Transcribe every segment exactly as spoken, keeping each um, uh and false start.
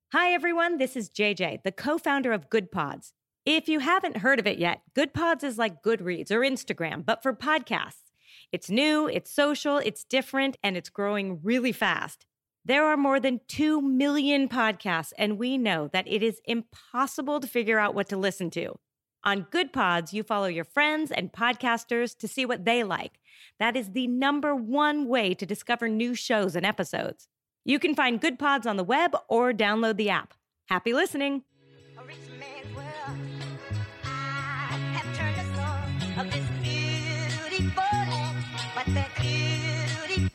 Hi, everyone. This is J J, the co-founder of Good Pods. If you haven't heard of it yet, Good Pods is like Goodreads or Instagram, but for podcasts. It's new, it's social, it's different, and it's growing really fast. There are more than two million podcasts, and we know that it is impossible to figure out what to listen to. On Good Pods, you follow your friends and podcasters to see what they like. That is the number one way to discover new shows and episodes. You can find Good Pods on the web or download the app. Happy listening. A rich man's world. I have turned the soul of this beautiful land, but the beauty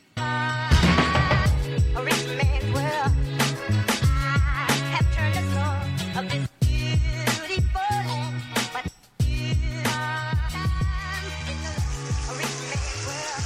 a rich man's world. I have turned the soul of this beautiful land, but you a rich man's world.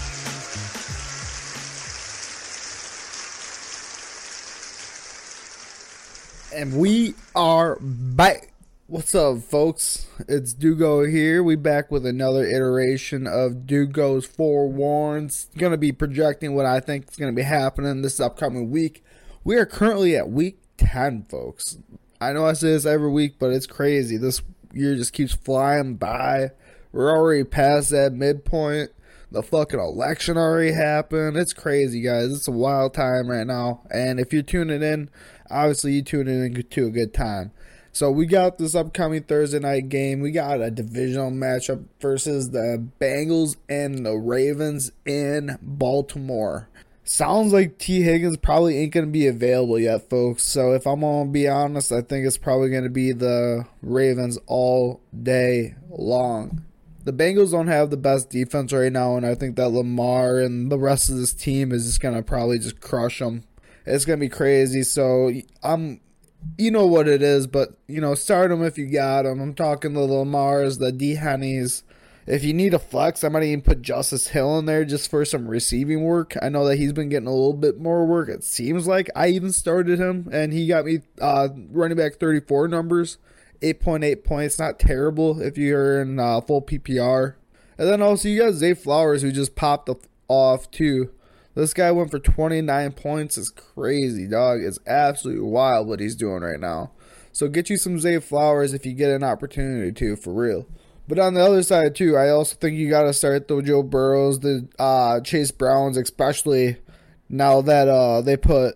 And we are back. What's up, folks? It's Dugo here. We back with another iteration of Dugo's Forewarns. Going to be projecting what I think is going to be happening this upcoming week. We are currently at week ten, folks. I know I say this every week, but it's crazy. This year just keeps flying by. We're already past that midpoint. The fucking election already happened. It's crazy, guys. It's a wild time right now. And if you're tuning in, obviously you tuning in to a good time. So we got this upcoming Thursday night game. We got a divisional matchup versus the Bengals and the Ravens in Baltimore. Sounds like T. Higgins probably ain't going to be available yet, folks. So if I'm going to be honest, I think it's probably going to be the Ravens all day long. The Bengals don't have the best defense right now, and I think that Lamar and the rest of this team is just going to probably just crush them. It's going to be crazy, so I'm, you know what it is, but, you know, start them if you got them. I'm talking the Lamars, the D-Hennies. If you need a flex, I might even put Justice Hill in there just for some receiving work. I know that he's been getting a little bit more work, it seems like. I even started him, and he got me uh, running back thirty-four numbers. eight point eight points, not terrible if you're in uh, full P P R. And then also you got Zay Flowers, who just popped off too. This guy went for twenty-nine points. It's crazy, dog. It's absolutely wild what he's doing right now. So get you some Zay Flowers if you get an opportunity to, for real. But on the other side too, I also think you got to start the Joe Burrows, the uh, Chase Browns, especially now that uh, they put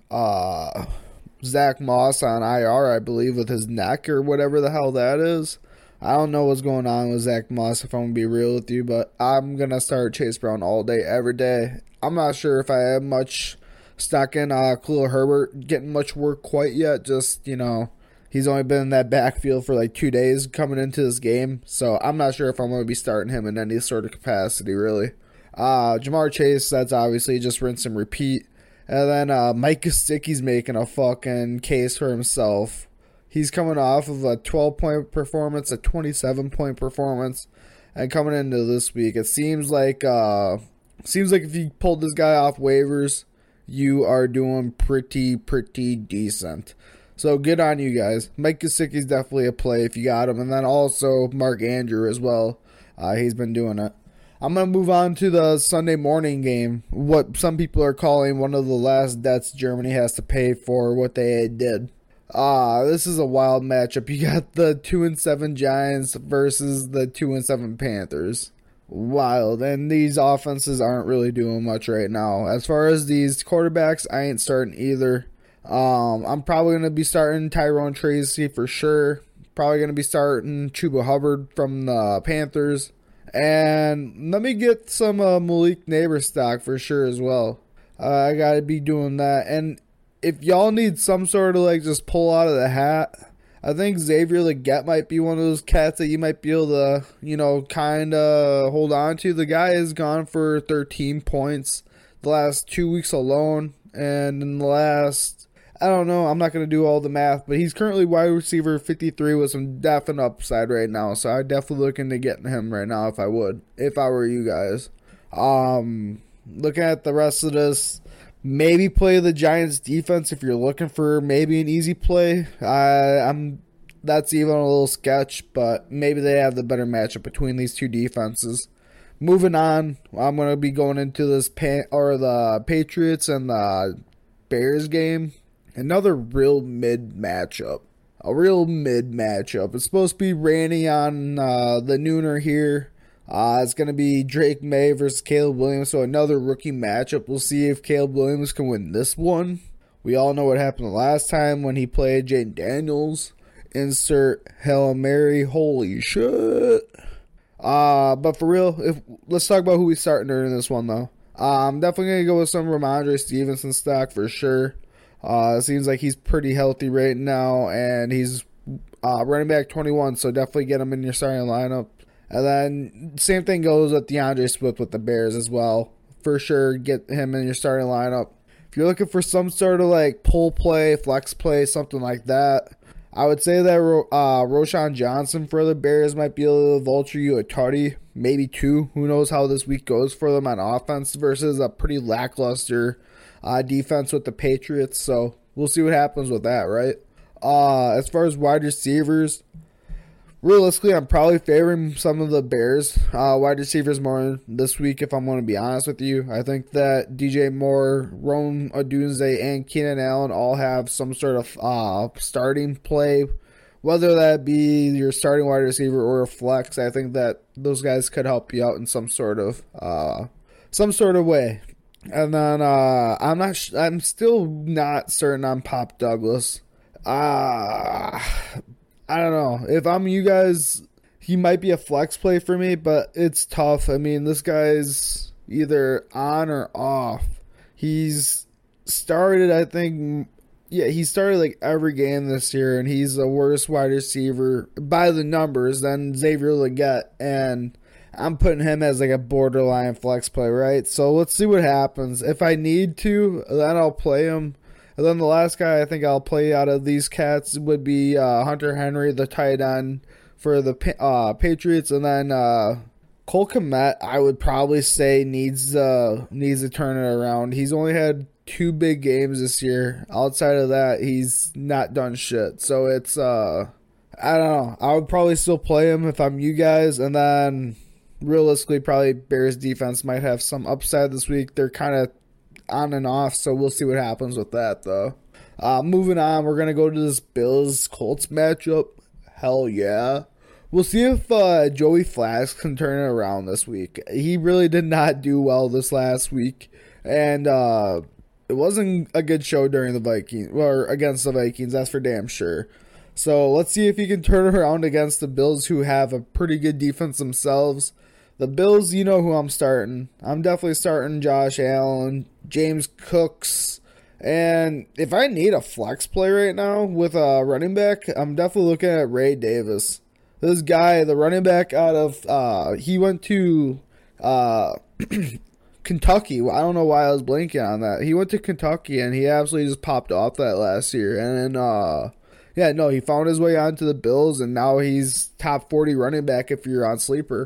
uh, Zach Moss on I R, I believe, with his neck or whatever the hell that is. I don't know what's going on with Zach Moss, if I'm going to be real with you, but I'm going to start Chase Brown all day, every day. I'm not sure if I have much stock in uh, Khalil Herbert getting much work quite yet. Just, you know, he's only been in that backfield for like two days coming into this game, so I'm not sure if I'm going to be starting him in any sort of capacity, really. Uh, Jamar Chase, that's obviously just rinse and repeat. And then uh, Mike Gesicki's making a fucking case for himself. He's coming off of a twelve-point performance, a twenty-seven-point performance, and coming into this week, it seems like uh, seems like if you pulled this guy off waivers, you are doing pretty, pretty decent. So good on you guys. Mike Gesicki's definitely a play if you got him, and then also Mark Andrew as well. Uh, he's been doing it. I'm going to move on to the Sunday morning game, what some people are calling one of the last debts Germany has to pay for what they did. Ah, uh, this is a wild matchup. You got the two and seven Giants versus the two and seven Panthers. Wild, and these offenses aren't really doing much right now. As far as these quarterbacks, I ain't starting either. Um, I'm probably going to be starting Tyrone Tracy for sure. Probably going to be starting Chuba Hubbard from the Panthers. And let me get some uh, Malik Neighbors stock for sure as well. Uh, I got to be doing that. And if y'all need some sort of like just pull out of the hat, I think Xavier Legette might be one of those cats that you might be able to, you know, kind of hold on to. The guy has gone for thirteen points the last two weeks alone. And in the last, I don't know, I'm not going to do all the math, but he's currently wide receiver fifty-three with some definite upside right now. So I'd definitely look into getting him right now if I would, if I were you guys. Um, looking at the rest of this, maybe play the Giants defense if you're looking for maybe an easy play. I, I'm that's even a little sketch, but maybe they have the better matchup between these two defenses. Moving on, I'm going to be going into this pa- or the Patriots and the Bears game. another real mid matchup. A real mid matchup. It's supposed to be raining on uh, the nooner here. Uh, it's going to be Drake May versus Caleb Williams, so another rookie matchup. We'll see if Caleb Williams can win this one. We all know what happened the last time when he played Jaden Daniels. Insert Hail Mary. Holy shit. Uh, but for real, if let's talk about who we starting during this one, though. Uh, I'm definitely going to go with some Ramondre Stevenson stock for sure. Uh, it seems like he's pretty healthy right now, and he's uh, running back twenty-one, so definitely get him in your starting lineup. And then same thing goes with DeAndre Swift with the Bears as well. For sure, get him in your starting lineup. If you're looking for some sort of like pull play, flex play, something like that, I would say that uh, Roschon Johnson for the Bears might be able to vulture you a tutty, maybe two. Who knows how this week goes for them on offense versus a pretty lackluster uh, defense with the Patriots. So we'll see what happens with that, right? Uh, as far as wide receivers, realistically, I'm probably favoring some of the Bears uh, wide receivers more this week, if I'm going to be honest with you. I think that D J Moore, Rome Odunze, and Keenan Allen all have some sort of uh, starting play, whether that be your starting wide receiver or a flex. I think that those guys could help you out in some sort of uh, some sort of way. And then uh, I'm not. Sh- I'm still not certain on Pop Douglas. Uh, I don't know. If I'm you guys, he might be a flex play for me, but it's tough. I mean, this guy's either on or off. He's started, I think, yeah, he started like every game this year, and he's the worst wide receiver by the numbers than Xavier Legette, and I'm putting him as like a borderline flex play, right? So let's see what happens. If I need to, then I'll play him. And then the last guy I think I'll play out of these cats would be uh, Hunter Henry, the tight end for the uh, Patriots. And then uh, Cole Kmet, I would probably say, needs, uh, needs to turn it around. He's only had two big games this year. Outside of that, he's not done shit. So it's, uh, I don't know. I would probably still play him if I'm you guys. And then realistically, probably Bears defense might have some upside this week. They're kind of on and off, so we'll see what happens with that, though. Uh, moving on, we're going to go to this Bills-Colts matchup. Hell yeah. We'll see if uh, Joey Flax can turn it around this week. He really did not do well this last week, and uh, it wasn't a good show during the Vikings, or against the Vikings, that's for damn sure. So let's see if he can turn it around against the Bills, who have a pretty good defense themselves. The Bills, you know who I'm starting. I'm definitely starting Josh Allen, James Cooks, and if I need a flex play right now with a running back, I'm definitely looking at Ray Davis. This guy, the running back out of, uh, he went to uh, Kentucky. I don't know why I was blanking on that. He went to Kentucky, and he absolutely just popped off that last year. And then, uh, yeah, no, he found his way onto the Bills, and now he's top forty running back if you're on Sleeper.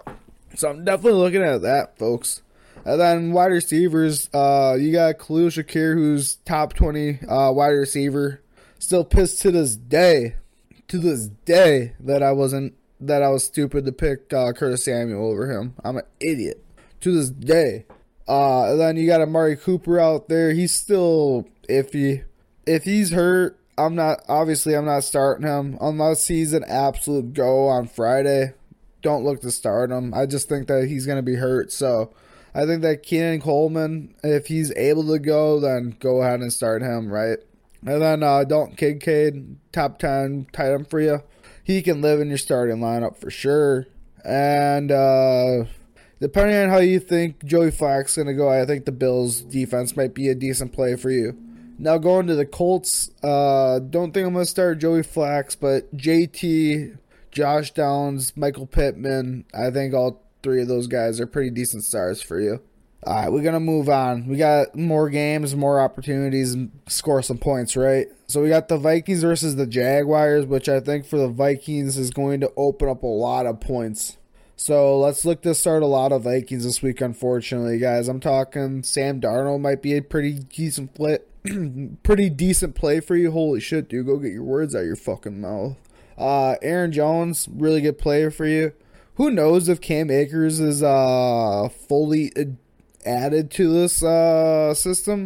So I'm definitely looking at that, folks. And then wide receivers, uh, you got Khalil Shakir, who's top twenty uh, wide receiver. Still pissed to this day, to this day, that I wasn't, that I was stupid to pick uh, Curtis Samuel over him. I'm an idiot. To this day. Uh, and then you got Amari Cooper out there. He's still iffy. If he's hurt, I'm not, obviously I'm not starting him unless he's an absolute go on Friday. Don't look to start him. I just think that he's going to be hurt. So I think that Keenan Coleman, if he's able to go, then go ahead and start him, right? And then uh, Dalton Kincaid, top ten tight end for you. He can live in your starting lineup for sure. And uh, depending on how you think Joey Flax is going to go, I think the Bills defense might be a decent play for you. Now going to the Colts, uh, don't think I'm going to start Joey Flax, but J T, Josh Downs, Michael Pittman, I think all three of those guys are pretty decent stars for you. All right, we're going to move on. We got more games, more opportunities, and score some points, right? So we got the Vikings versus the Jaguars, which I think for the Vikings is going to open up a lot of points. So let's look to start a lot of Vikings this week, unfortunately, guys. I'm talking Sam Darnold might be a pretty decent play, pretty decent play for you. Holy shit, dude, go get your words out of your fucking mouth. Uh, Aaron Jones, really good player for you. Who knows if Cam Akers is uh, fully added to this uh, system?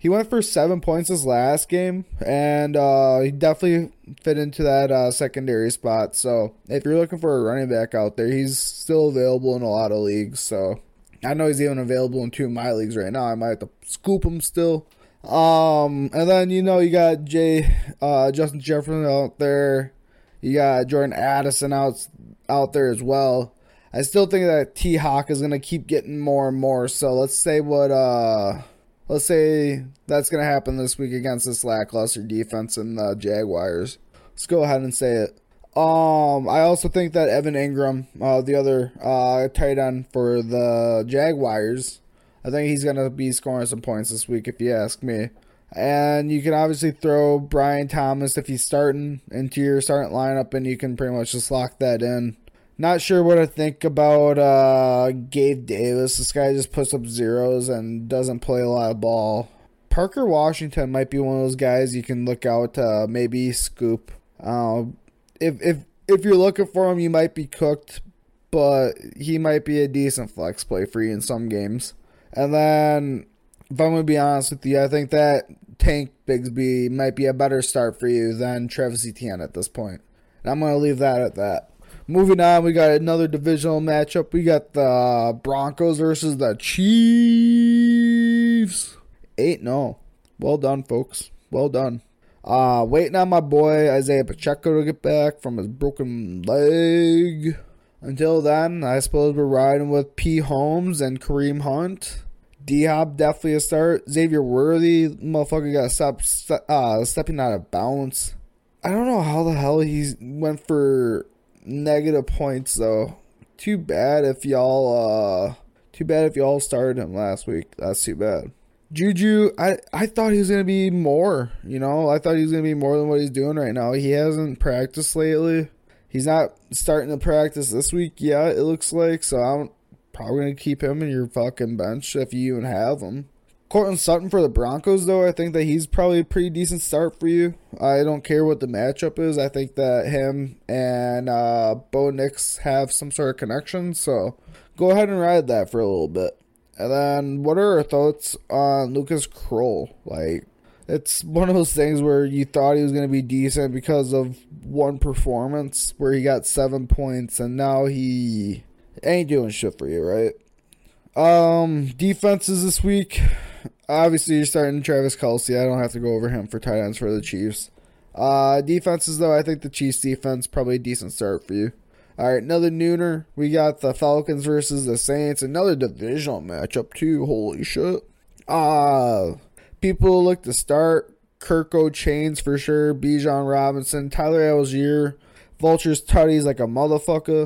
He went for seven points this last game, and uh, he definitely fit into that uh, secondary spot. So if you're looking for a running back out there, he's still available in a lot of leagues. So I know he's even available in two of my leagues right now. I might have to scoop him still. Um, and then, you know, you got Jay, uh, Justin Jefferson out there. You got Jordan Addison out, out there as well. I still think that T-Hawk is going to keep getting more and more. So let's say what... Uh, Let's say that's going to happen this week against this lackluster defense in the Jaguars. Let's go ahead and say it. Um, I also think that Evan Ingram, uh, the other uh, tight end for the Jaguars, I think he's going to be scoring some points this week if you ask me. And you can obviously throw Brian Thomas if he's starting into your starting lineup, and you can pretty much just lock that in. Not sure what to think about uh, Gabe Davis. This guy just puts up zeros and doesn't play a lot of ball. Parker Washington might be one of those guys you can look out to maybe scoop. Uh, if if if you're looking for him, you might be cooked, but he might be a decent flex play for you in some games. And then, if I'm going to be honest with you, I think that Tank Bigsby might be a better start for you than Travis Etienne at this point. And I'm going to leave that at that. Moving on, we got another divisional matchup. We got the Broncos versus the Chiefs. eight and oh. Well done, folks. Well done. Uh, waiting on my boy Isaiah Pacheco to get back from his broken leg. Until then, I suppose we're riding with P. Holmes and Kareem Hunt. D-Hop definitely a start. Xavier Worthy, motherfucker got stopped uh, stepping out of bounds. I don't know how the hell he went for negative points though. Too bad if y'all uh too bad if y'all started him last week. That's too bad. Juju, I, I thought he was gonna be more, you know, I thought he was gonna be more than what he's doing right now. He hasn't practiced lately. He's not starting to practice this week yet, it looks like, so I'm probably gonna keep him in your fucking bench if you even have him. Cortland Sutton for the Broncos, though, I think that he's probably a pretty decent start for you. I don't care what the matchup is. I think that him and uh, Bo Nix have some sort of connection, so go ahead and ride that for a little bit. And then, what are our thoughts on Lucas Kroll? Like, it's one of those things where you thought he was going to be decent because of one performance where he got seven points, and now he ain't doing shit for you, right? Um, defenses this week. Obviously, you're starting Travis Kelce. I don't have to go over him for tight ends for the Chiefs. Uh, defenses, though, I think the Chiefs defense probably a decent start for you. All right, another nooner. We got the Falcons versus the Saints. Another divisional matchup, too. Holy shit. Uh, people look to start. Kirko Chains for sure. Bijan Robinson. Tyler Algier. Vultures tutties like a motherfucker.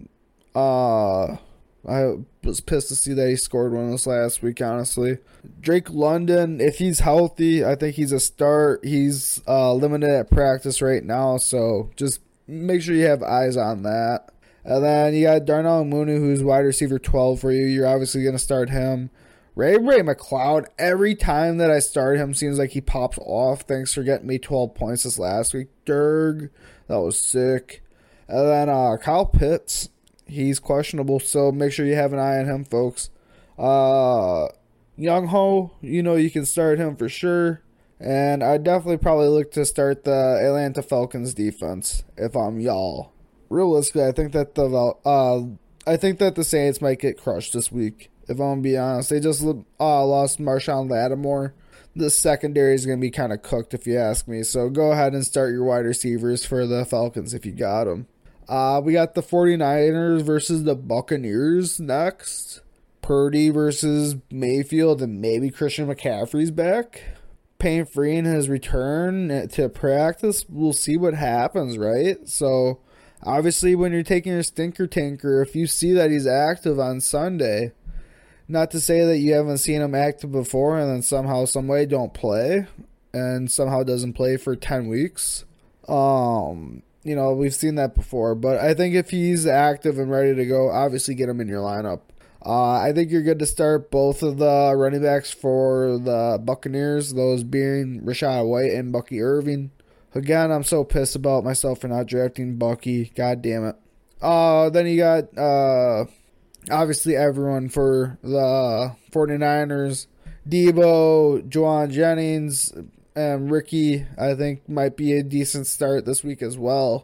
Uh... I was pissed to see that he scored one of those last week, honestly. Drake London, if he's healthy, I think he's a start. He's uh, limited at practice right now, so just make sure you have eyes on that. And then you got Darnell Mooney, who's wide receiver twelve for you. You're obviously going to start him. Ray Ray McLeod, every time that I start him, seems like he pops off. Thanks for getting me twelve points this last week, Derg. That was sick. And then uh, Kyle Pitts. He's questionable, so make sure you have an eye on him, folks. Uh, Young Ho, you know you can start him for sure. And I definitely probably look to start the Atlanta Falcons defense if I'm y'all. Realistically, I think that the uh, I think that the Saints might get crushed this week. If I'm gonna be honest, they just uh, lost Marshawn Lattimore. The secondary is gonna be kind of cooked, if you ask me. So go ahead and start your wide receivers for the Falcons if you got them. Uh, we got the 49ers versus the Buccaneers next. Purdy versus Mayfield, and maybe Christian McCaffrey's back. Payne Freeman has returned to practice. We'll see what happens, right? So, obviously, when you're taking your stinker tanker, if you see that he's active on Sunday, not to say that you haven't seen him active before and then somehow, some way don't play, and somehow doesn't play for ten weeks. Um... You know, we've seen that before. But I think if he's active and ready to go, obviously get him in your lineup. Uh, I think you're good to start both of the running backs for the Buccaneers, those being Rachaad White and Bucky Irving. Again, I'm so pissed about myself for not drafting Bucky. God damn it. Uh, then you got, uh, obviously, everyone for the 49ers. Debo, Juwan Jennings, and Ricky, I think, might be a decent start this week as well.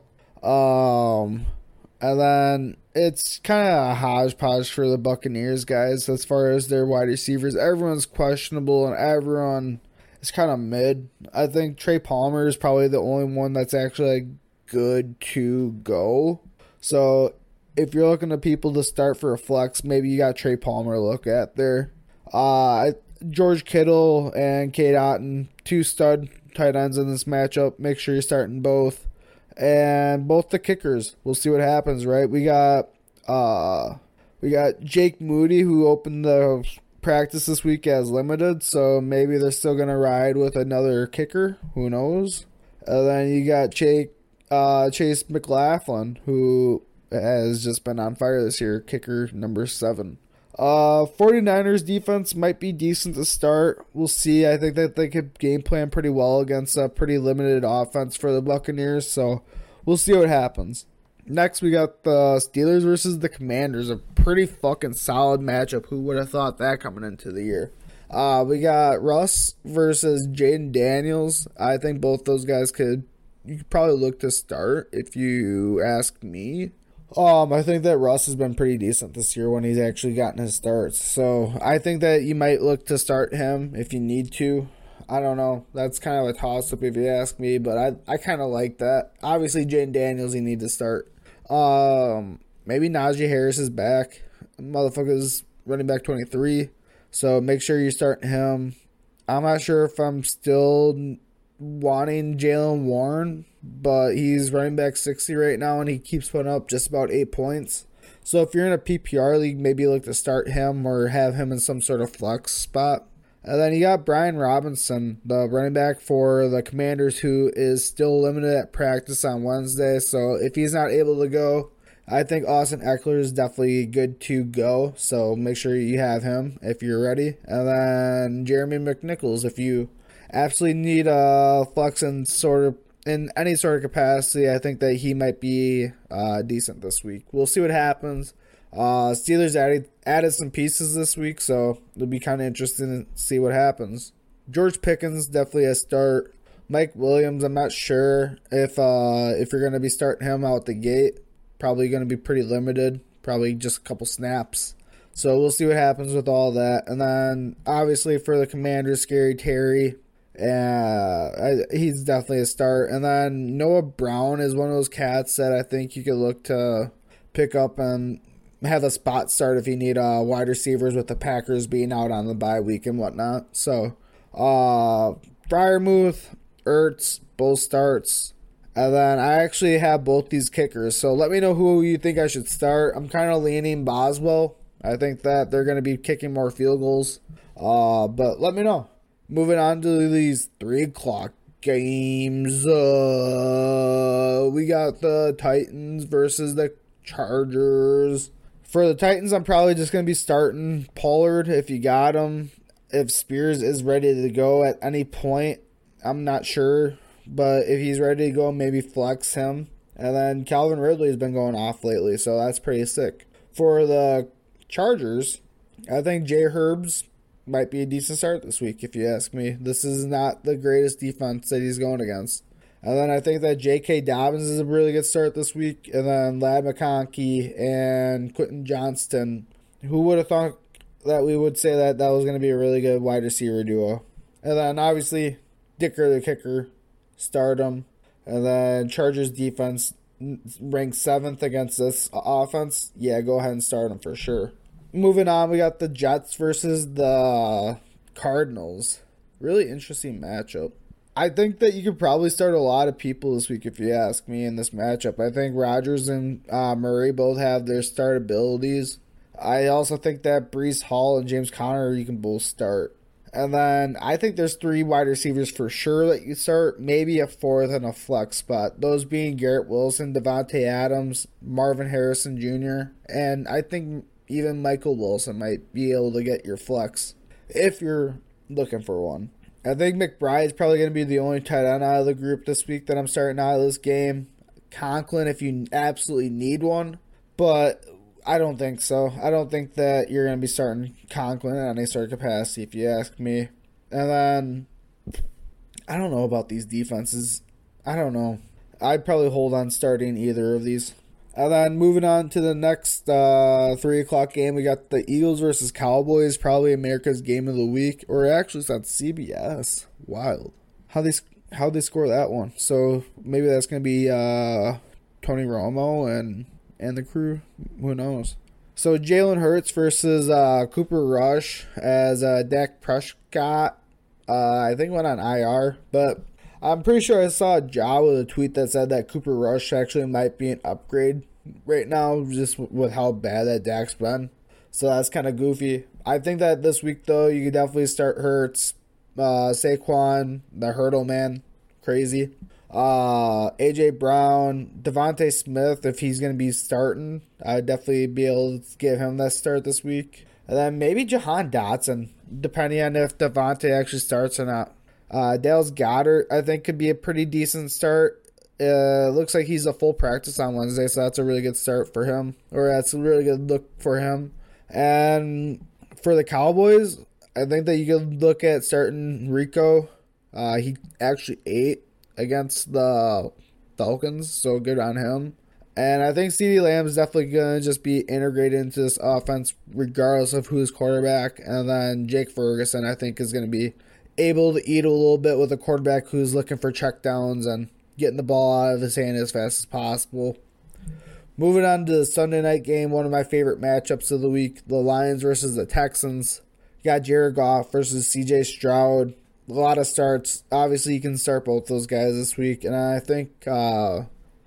Um, and then it's kind of a hodgepodge for the Buccaneers, guys, as far as their wide receivers. Everyone's questionable, and everyone is kind of mid. I think Trey Palmer is probably the only one that's actually like, good to go. So if you're looking at people to start for a flex, maybe you got Trey Palmer to look at there. Uh, George Kittle and Cade Otton, two stud tight ends in this matchup. Make sure you're starting both. And both the kickers. We'll see what happens, right? We got uh, we got Jake Moody, who opened the practice this week as limited, so maybe they're still going to ride with another kicker. Who knows? And then you got Jake, uh, Chase McLaughlin, who has just been on fire this year, kicker number seven. Uh, 49ers defense might be decent to start. We'll see. I think that they could game plan pretty well against a pretty limited offense for the Buccaneers, so we'll see what happens. Next, we got the Steelers versus the Commanders, a pretty fucking solid matchup. Who would have thought that coming into the year? Uh, we got Russ versus Jaden Daniels. I think both those guys could, you could probably look to start if you ask me. Um, I think that Russ has been pretty decent this year when he's actually gotten his starts. So I think that you might look to start him if you need to. I don't know. That's kind of a toss-up if you ask me, but I I kind of like that. Obviously, Jaden Daniels, you need to start. Um, maybe Najee Harris is back. Motherfucker's running back twenty-three. So make sure you start him. I'm not sure if I'm still wanting Jalen Warren, but he's running back sixty right now, and he keeps putting up just about eight points. So if you're in a P P R league, maybe look to start him or have him in some sort of flex spot. And then you got Brian Robinson, the running back for the Commanders, who is still limited at practice on Wednesday. So if he's not able to go, I think Austin Eckler is definitely good to go. So make sure you have him if you're ready. And then Jeremy McNichols, if you absolutely need a flex in sort of in any sort of capacity, I think that he might be uh, decent this week. We'll see what happens. Uh, Steelers added added some pieces this week, so it'll be kind of interesting to see what happens. George Pickens definitely a start. Mike Williams, I'm not sure if uh, if you're going to be starting him out the gate. Probably going to be pretty limited. Probably just a couple snaps. So we'll see what happens with all that. And then obviously for the Commanders, Scary Terry. Yeah, he's definitely a start. And then Noah Brown is one of those cats that I think you could look to pick up and have a spot start if you need uh, wide receivers with the Packers being out on the bye week and whatnot. So, uh, Freiermuth, Ertz, both starts. And then I actually have both these kickers. So let me know who you think I should start. I'm kind of leaning Boswell. I think that they're going to be kicking more field goals. Uh, but let me know. Moving on to these three o'clock games. Uh, we got the Titans versus the Chargers. For the Titans, I'm probably just going to be starting Pollard if you got him. If Spears is ready to go at any point, I'm not sure. But if he's ready to go, maybe flex him. And then Calvin Ridley has been going off lately, so that's pretty sick. For the Chargers, I think Jay Herbs might be a decent start this week, if you ask me. This is not the greatest defense that he's going against. And then I think that J K. Dobbins is a really good start this week. And then Lad McConkey and Quentin Johnston. Who would have thought that we would say that that was going to be a really good wide receiver duo? And then obviously Dicker the kicker, start him. And then Chargers defense ranked seventh against this offense. Yeah, go ahead and start him for sure. Moving on, we got the Jets versus the Cardinals. Really interesting matchup. I think that you could probably start a lot of people this week if you ask me in this matchup. I think Rodgers and uh, Murray both have their start abilities. I also think that Breece Hall and James Conner, you can both start. And then I think there's three wide receivers for sure that you start. Maybe a fourth and a flex spot. Those being Garrett Wilson, Devontae Adams, Marvin Harrison Junior And I think even Michael Wilson might be able to get your flex if you're looking for one. I think McBride's probably going to be the only tight end out of the group this week that I'm starting out of this game. Conklin if you absolutely need one. But I don't think so. I don't think that you're going to be starting Conklin at any sort of capacity, if you ask me. And then, I don't know about these defenses. I don't know. I'd probably hold on starting either of these. And then moving on to the next uh, three o'clock game, we got the Eagles versus Cowboys, probably America's game of the week. Or actually, it's on C B S. Wild. How they how they score that one? So maybe that's going to be uh, Tony Romo and and the crew. Who knows? So Jalen Hurts versus uh, Cooper Rush as uh, Dak Prescott. Uh, I think went on I R, but I'm pretty sure I saw a job with a tweet that said that Cooper Rush actually might be an upgrade right now, just with how bad that Dak's been. So that's kind of goofy. I think that this week, though, you could definitely start Hurts, uh, Saquon, the Hurdle Man, crazy. Uh, A J Brown, Devontae Smith, if he's going to be starting, I'd definitely be able to give him that start this week. And then maybe Jahan Dotson, depending on if Devontae actually starts or not. Uh, Dallas Goedert, I think, could be a pretty decent start. Uh, looks like he's a full practice on Wednesday, so that's a really good start for him. Or that's a really good look for him. And for the Cowboys, I think that you could look at starting Rico. Uh, he actually ate against the Falcons, so good on him. And I think CeeDee Lamb is definitely going to just be integrated into this offense regardless of who's quarterback. And then Jake Ferguson, I think, is going to be able to eat a little bit with a quarterback who's looking for checkdowns and getting the ball out of his hand as fast as possible. Moving on to the Sunday night game, one of my favorite matchups of the week, the Lions versus the Texans. You got Jared Goff versus C J Stroud. A lot of starts. Obviously, you can start both those guys this week. And I think, uh,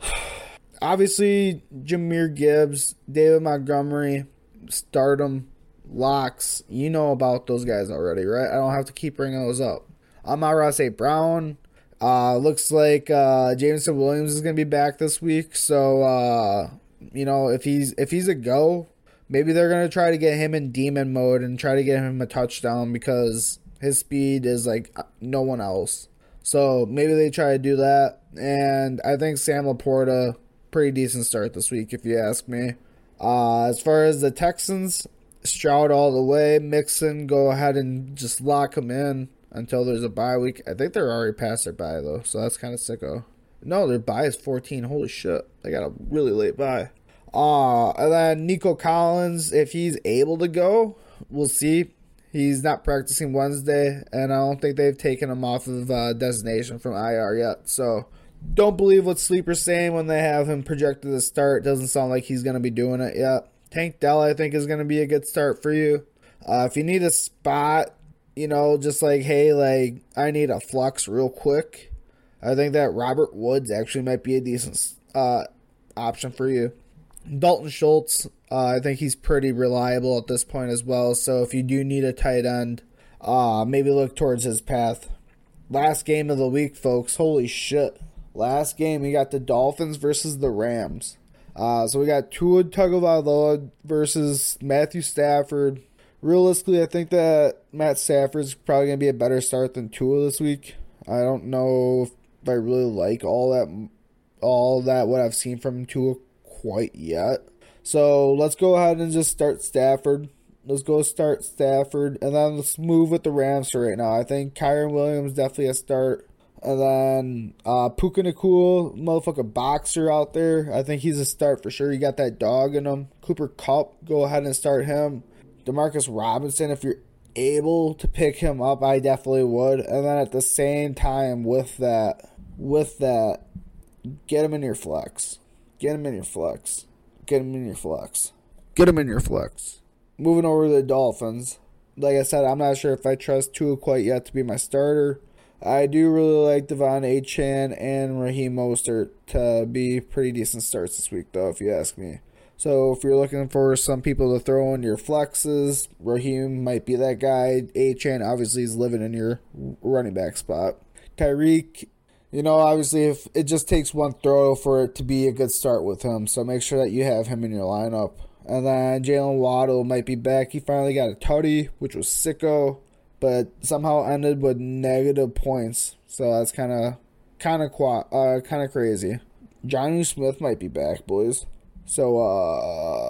obviously, Jahmyr Gibbs, David Montgomery, start 'em. Locks, you know about those guys already, right? I don't have to keep bringing those up. Amon-Ra Saint Brown. Uh, looks like uh, Jameson Williams is going to be back this week. So, uh, you know, if he's if he's a go, maybe they're going to try to get him in demon mode and try to get him a touchdown because his speed is like no one else. So maybe they try to do that. And I think Sam Laporta, pretty decent start this week, if you ask me. Uh, as far as the Texans, Stroud all the way. Mixon, go ahead and just lock him in until there's a bye week. I think they're already past their bye, though, so that's kind of sicko. No, their bye is fourteen. Holy shit. They got a really late bye. Uh, and then Nico Collins, if he's able to go, we'll see. He's not practicing Wednesday, and I don't think they've taken him off of uh, designation from I R yet. So don't believe what Sleeper's saying when they have him projected to start. Doesn't sound like he's going to be doing it yet. Tank Dell, I think, is going to be a good start for you. Uh, if you need a spot, you know, just like, hey, like, I need a flux real quick, I think that Robert Woods actually might be a decent uh, option for you. Dalton Schultz, uh, I think he's pretty reliable at this point as well. So if you do need a tight end, uh, maybe look towards his path. Last game of the week, folks. Holy shit. Last game, we got the Dolphins versus the Rams. Uh, so we got Tua Tagovailoa versus Matthew Stafford. Realistically, I think that Matt Stafford's probably going to be a better start than Tua this week. I don't know if I really like all that, all that what I've seen from Tua quite yet. So let's go ahead and just start Stafford. Let's go start Stafford, and then let's move with the Rams for right now. I think Kyren Williams definitely a start. And then uh, Puka Nacua, motherfucker boxer out there. I think he's a start for sure. You got that dog in him. Cooper Kupp, go ahead and start him. Demarcus Robinson, if you're able to pick him up, I definitely would. And then at the same time with that, with that, get him in your flex. Get him in your flex. Get him in your flex. Get him in your flex. Moving over to the Dolphins. Like I said, I'm not sure if I trust Tua quite yet to be my starter. I do really like Devon Achane and Raheem Mostert to be pretty decent starts this week, though, if you ask me. So if you're looking for some people to throw in your flexes, Raheem might be that guy. Achane obviously is living in your running back spot. Tyreek, you know, obviously if it just takes one throw for it to be a good start with him, so make sure that you have him in your lineup. And then Jalen Waddle might be back. He finally got a tutty, which was sicko, but somehow ended with negative points. So that's kind of kind of uh, kind of crazy. Jonnu Smith might be back, boys. So uh,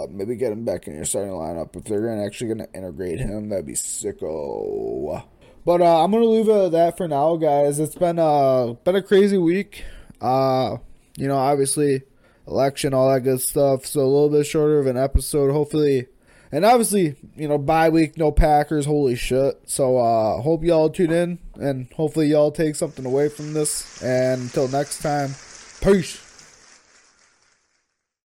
maybe get him back in your starting lineup. If they're gonna actually going to integrate him, that'd be sicko. But uh, I'm going to leave it at that for now, guys. It's been, uh, been a crazy week. Uh, you know, obviously, election, all that good stuff. So a little bit shorter of an episode, hopefully. And obviously, you know, bye week, no Packers, holy shit. So, uh, hope y'all tune in, and hopefully y'all take something away from this. And until next time, peace.